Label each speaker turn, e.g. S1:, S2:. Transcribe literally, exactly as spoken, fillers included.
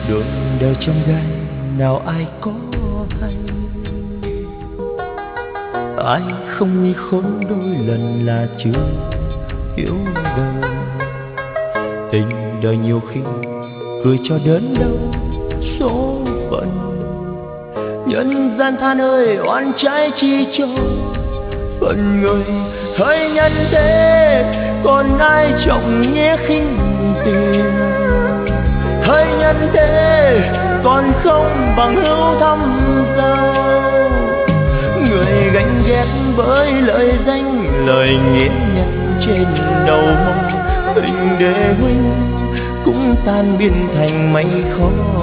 S1: đường đời trong gai nào ai có hay, ai không nguy khốn đôi lần là chưa hiểu đời. Tình đời nhiều khi cười cho đớn đau số phận, nhân gian than ơi oan trái chi cho phận người. Hỡi nhân thế còn ai trọng nghĩa khinh tiền, hỡi nhân thế còn không bằng hữu thăm giao. Người ganh ghét với lời danh lời nghĩa nhân trên đầu mong, tình đệ huynh cũng tan biến thành mây khói.